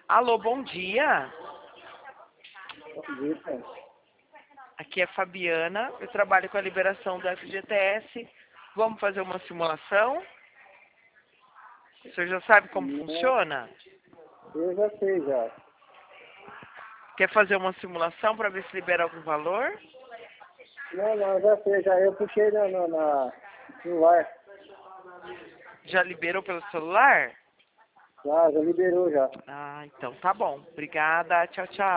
Alô, bom dia. Isso. Aqui é Fabiana. Eu trabalho com a liberação do FGTS. Vamos fazer uma simulação? O senhor já sabe como Não, funciona? eu já sei já. Quer fazer uma simulação para ver se libera algum valor? Não, eu já sei já. Eu puxei na celular. Já liberou pelo celular? Já liberou já. Ah, então tá bom. Obrigada. Tchau, tchau.